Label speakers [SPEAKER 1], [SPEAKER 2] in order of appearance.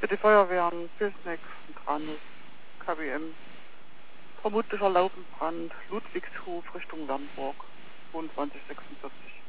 [SPEAKER 1] Für die Feuerwehren, Pilsneck und Tranus, KWM. Vermutlicher Laubenbrand, Ludwigshof Richtung Wernburg, 2246.